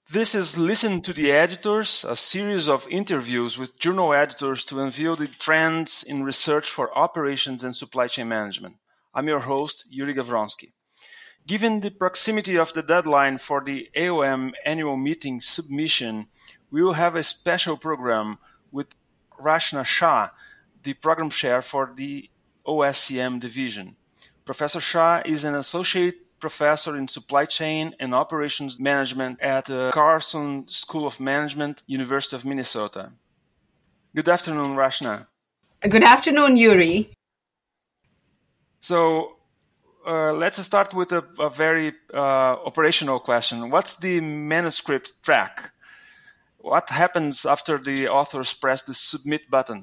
This is Listen to the Editors, a series of interviews with journal editors to unveil the trends in research for operations and supply chain management. I'm your host, Yuri Gavronsky. Given the proximity of the deadline for the AOM annual meeting submission, we will have a special program with Rachna Shah, the program chair for the OSCM division. Professor Shah is an associate professor in supply chain and operations management at the Carson School of Management, University of Minnesota. Good afternoon, Rachna. Good afternoon, Yuri. So let's start with a very operational question. What's the manuscript track? What happens after the authors press the submit button?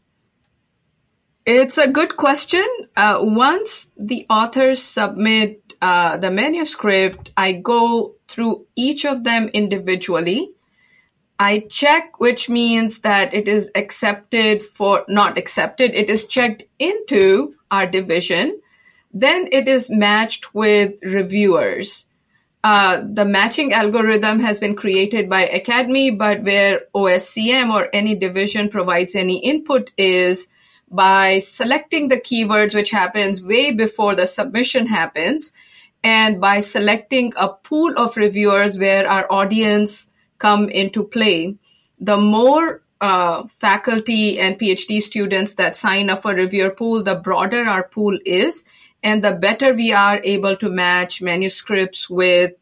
It's a good question. Once the authors submit the manuscript, I go through each of them individually. I check, which means that it is accepted not accepted. It is checked into our division. Then it is matched with reviewers. The matching algorithm has been created by Academy, but where OSCM or any division provides any input is by selecting the keywords, which happens way before the submission happens, and by selecting a pool of reviewers where our audience come into play. The more faculty and PhD students that sign up for reviewer pool, the broader our pool is, and the better we are able to match manuscripts with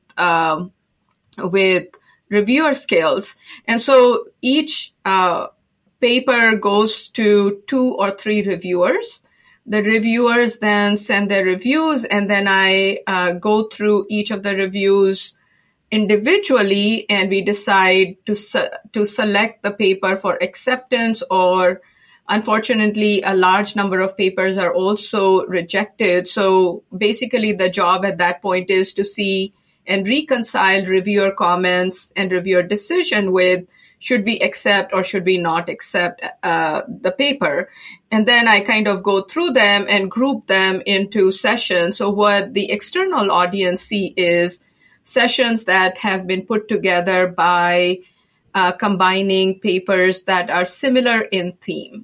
reviewer skills. And so each paper goes to 2 or 3 reviewers. The reviewers then send their reviews, and then I go through each of the reviews individually, and we decide to select the paper for acceptance, or unfortunately, a large number of papers are also rejected. So basically, the job at that point is to see and reconcile reviewer comments and reviewer decision with should we accept or should we not accept the paper? And then I kind of go through them and group them into sessions. So what the external audience see is sessions that have been put together by combining papers that are similar in theme.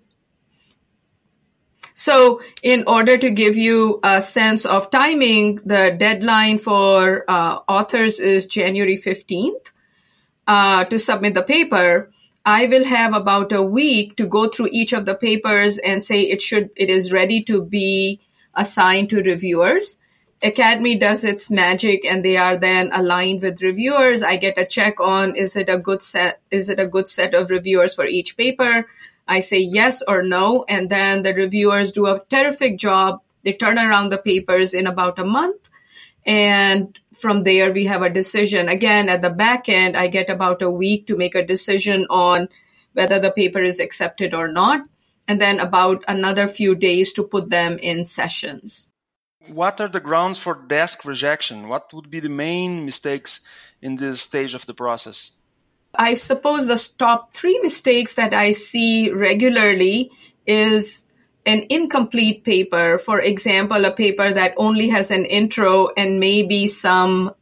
So in order to give you a sense of timing, the deadline for authors is January 15th. To submit the paper. I will have about a week to go through each of the papers and say it is ready to be assigned to reviewers. Academy does its magic, and they are then aligned with reviewers. I get a check on is it a good set of reviewers for each paper. I say yes or no, and then the reviewers do a terrific job. They turn around the papers in about a month. And from there, we have a decision. Again, at the back end, I get about a week to make a decision on whether the paper is accepted or not, and then about another few days to put them in sessions. What are the grounds for desk rejection? What would be the main mistakes in this stage of the process? I suppose the top 3 mistakes that I see regularly is an incomplete paper. For example, a paper that only has an intro and maybe some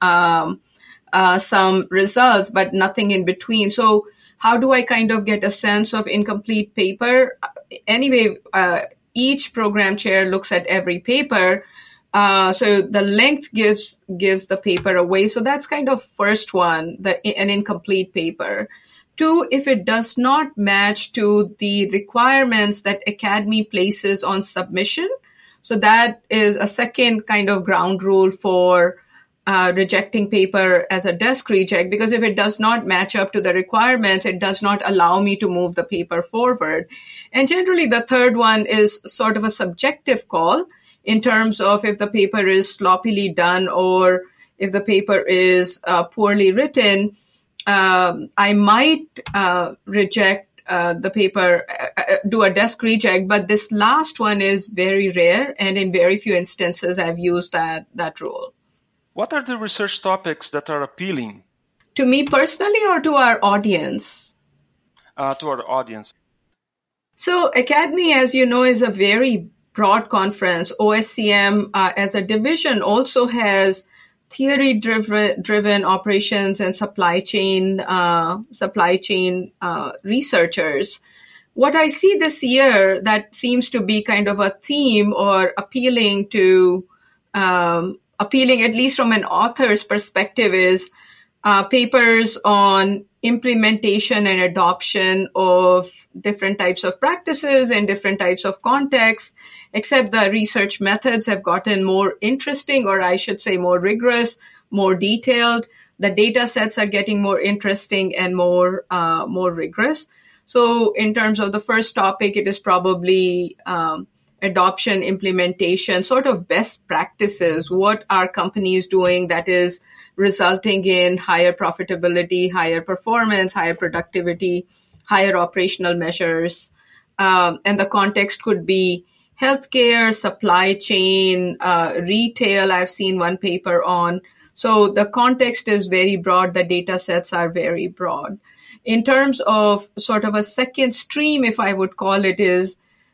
results, but nothing in between. So how do I kind of get a sense of incomplete paper? Anyway, each program chair looks at every paper. So the length gives the paper away. So that's kind of first one, an incomplete paper. 2, if it does not match to the requirements that Academy places on submission. So that is a second kind of ground rule for rejecting paper as a desk reject, because if it does not match up to the requirements, it does not allow me to move the paper forward. And generally, the third one is sort of a subjective call in terms of if the paper is sloppily done or if the paper is poorly written. I might reject the paper, do a desk reject, but this last one is very rare, and in very few instances I've used that rule. What are the research topics that are appealing? To me personally or to our audience? To our audience. So Academy, as you know, is a very broad conference. OSCM as a division also has theory-driven operations and supply chain researchers. What I see this year that seems to be kind of a theme or appealing at least from an author's perspective is papers on implementation and adoption of different types of practices and different types of contexts, except the research methods have gotten more interesting, or I should say more rigorous, more detailed. The data sets are getting more interesting and more rigorous. So in terms of the first topic, it is probably adoption, implementation, sort of best practices. What are companies doing that is resulting in higher profitability, higher performance, higher productivity, higher operational measures? And the context could be healthcare, supply chain, retail. I've seen one paper on. So the context is very broad. The data sets are very broad. In terms of sort of a second stream, if I would call it, is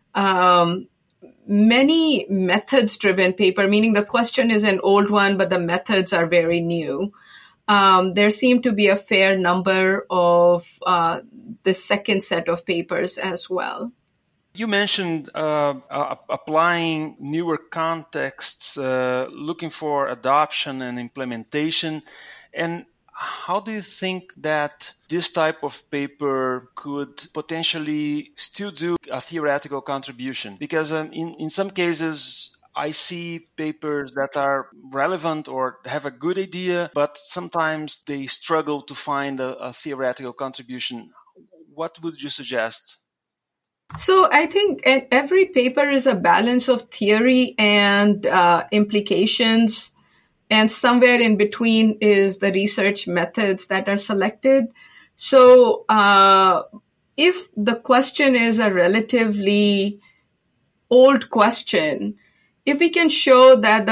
many methods-driven paper, meaning the question is an old one, but the methods are very new. There seem to be a fair number of the second set of papers as well. You mentioned applying newer contexts, looking for adoption and implementation. And how do you think that this type of paper could potentially still do a theoretical contribution? Because in some cases, I see papers that are relevant or have a good idea, but sometimes they struggle to find a theoretical contribution. What would you suggest? So I think every paper is a balance of theory and implications. And somewhere in between is the research methods that are selected. So if the question is a relatively old question, if we can show that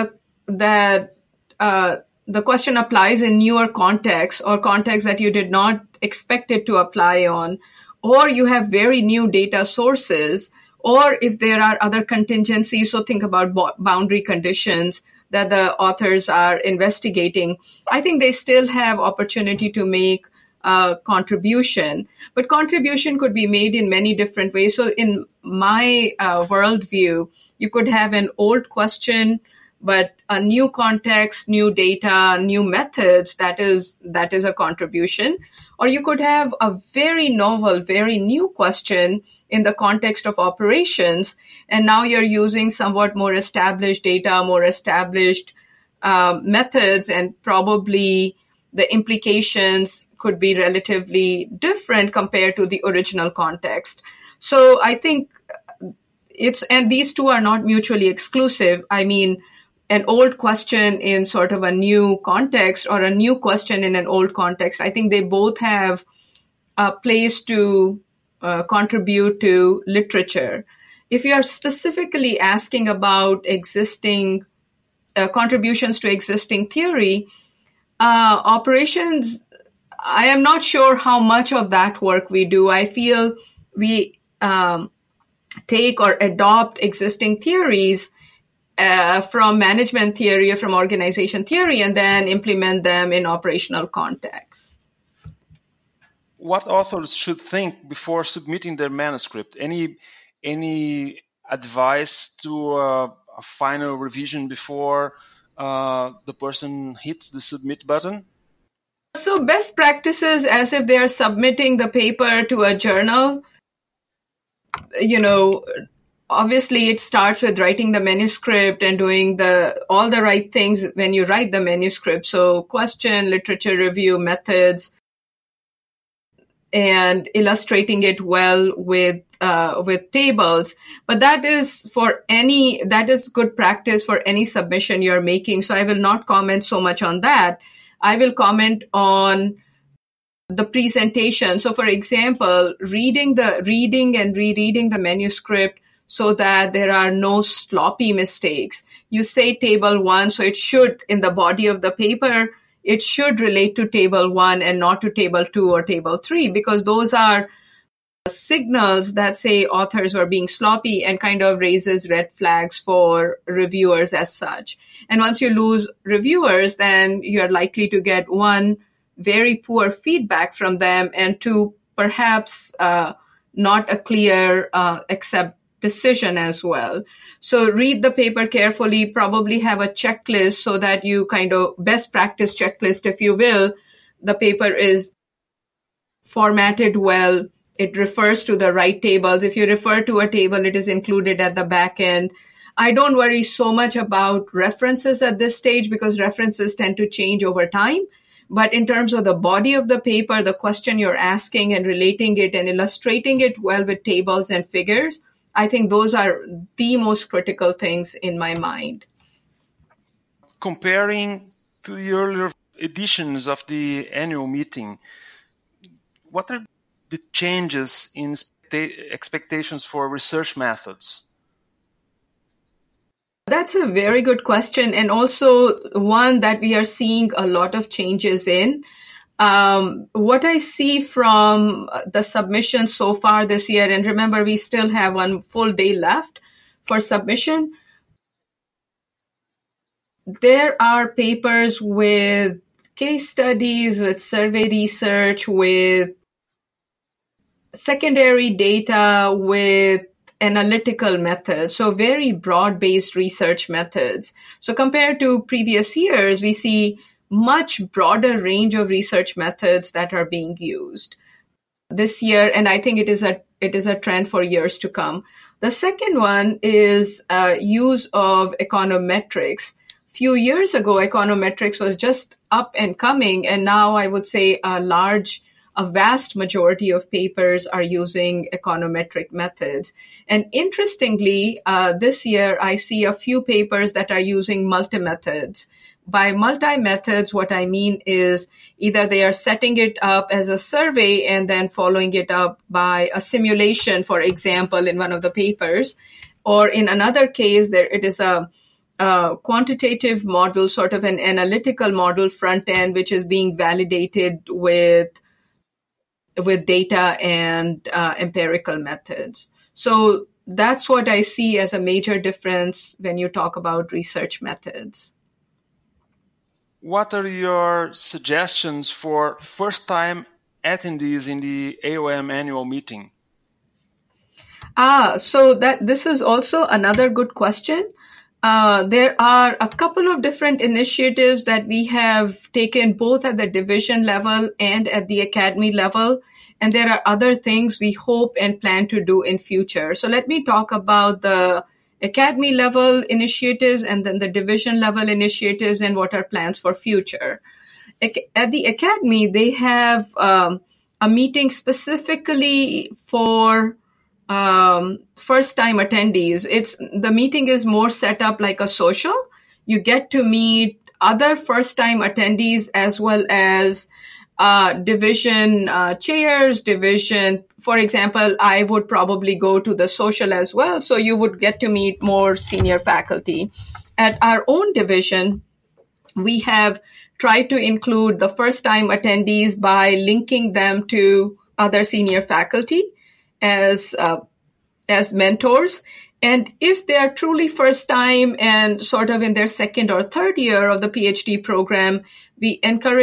the question applies in newer contexts or contexts that you did not expect it to apply on, or you have very new data sources, or if there are other contingencies, so think about boundary conditions that the authors are investigating, I think they still have opportunity to make a contribution. But contribution could be made in many different ways. So in my worldview, you could have an old question, but a new context, new data, new methods, that is a contribution. Or you could have a very novel, very new question in the context of operations, and now you're using somewhat more established data, more established methods, and probably the implications could be relatively different compared to the original context. So I think and these two are not mutually exclusive. I mean, an old question in sort of a new context or a new question in an old context, I think they both have a place to contribute to literature. If you are specifically asking about existing contributions to existing theory, operations, I am not sure how much of that work we do. I feel we take or adopt existing theories from management theory or from organization theory and then implement them in operational contexts. What authors should think before submitting their manuscript? Any advice to a final revision before the person hits the submit button? So best practices as if they're submitting the paper to a journal, obviously it starts with writing the manuscript and doing all the right things when you write the manuscript. So question, literature review, methods, and illustrating it well with tables. But that is good practice for any submission you're making. So I will not comment so much on that. I will comment on the presentation. So for example, reading and rereading the manuscript so that there are no sloppy mistakes. You say table 1, so it should, in the body of the paper, it should relate to table 1 and not to table 2 or table 3, because those are signals that say authors were being sloppy and kind of raises red flags for reviewers as such. And once you lose reviewers, then you're likely to get one, very poor feedback from them, and two, perhaps not a clear accept decision as well. So read the paper carefully, probably have a checklist so that you kind of best practice checklist, if you will. The paper is formatted well. It refers to the right tables. If you refer to a table, it is included at the back end. I don't worry so much about references at this stage because references tend to change over time. But in terms of the body of the paper, the question you're asking and relating it and illustrating it well with tables and figures, I think those are the most critical things in my mind. Comparing to the earlier editions of the annual meeting, what are the changes in expectations for research methods? That's a very good question, and also one that we are seeing a lot of changes in. What I see from the submission so far this year, and remember, we still have one full day left for submission. There are papers with case studies, with survey research, with secondary data, with analytical methods, so very broad-based research methods. So compared to previous years, we see much broader range of research methods that are being used this year, and I think it is a trend for years to come. The second one is use of econometrics. Few years ago, econometrics was just up and coming, and now I would say a vast majority of papers are using econometric methods. And interestingly, this year I see a few papers that are using multi-methods. By multi-methods, what I mean is either they are setting it up as a survey and then following it up by a simulation, for example, in one of the papers, or in another case, it is a quantitative model, sort of an analytical model front end, which is being validated with data and empirical methods. So that's what I see as a major difference when you talk about research methods. What are your suggestions for first-time attendees in the AOM annual meeting? So this is also another good question. There are a couple of different initiatives that we have taken both at the division level and at the academy level. And there are other things we hope and plan to do in future. So let me talk about the academy level initiatives and then the division level initiatives and what are plans for future. At the academy, they have a meeting specifically for first-time attendees. The meeting is more set up like a social. You get to meet other first-time attendees as well as division chairs, for example, I would probably go to the social as well. So you would get to meet more senior faculty. At our own division, we have tried to include the first-time attendees by linking them to other senior faculty as mentors. And if they are truly first time and sort of in their second or third year of the PhD program, we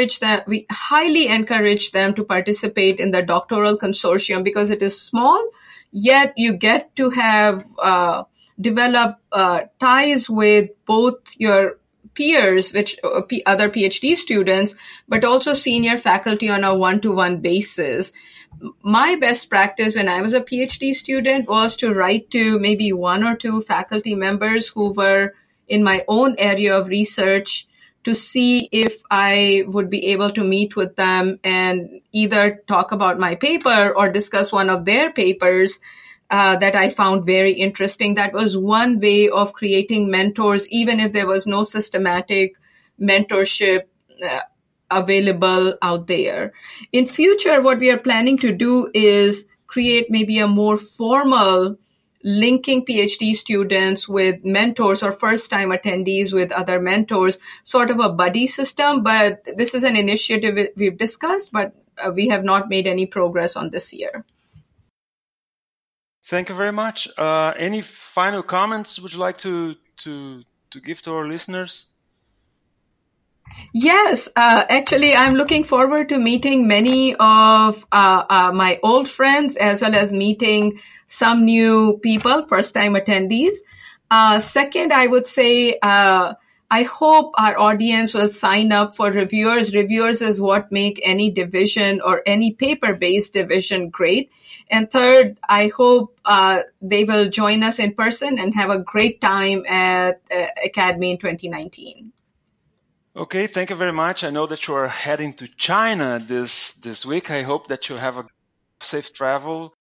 highly encourage them to participate in the doctoral consortium because it is small, yet you get to have develop ties with both your peers, which other PhD students, but also senior faculty on a one-to-one basis. My best practice when I was a PhD student was to write to maybe one or two faculty members who were in my own area of research to see if I would be able to meet with them and either talk about my paper or discuss one of their papers that I found very interesting. That was one way of creating mentors, even if there was no systematic mentorship available out there. In future, what we are planning to do is create maybe a more formal linking PhD students with mentors or first-time attendees with other mentors, sort of a buddy system. But this is an initiative we've discussed, but we have not made any progress on this year. Thank you very much. Any final comments would you like to give to our listeners? Yes, actually, I'm looking forward to meeting many of my old friends as well as meeting some new people, first-time attendees. Second, I would say I hope our audience will sign up for reviewers. Reviewers is what make any division or any paper-based division great. And third, I hope they will join us in person and have a great time at Academy in 2019. Okay, thank you very much. I know that you are heading to China this week. I hope that you have a safe travel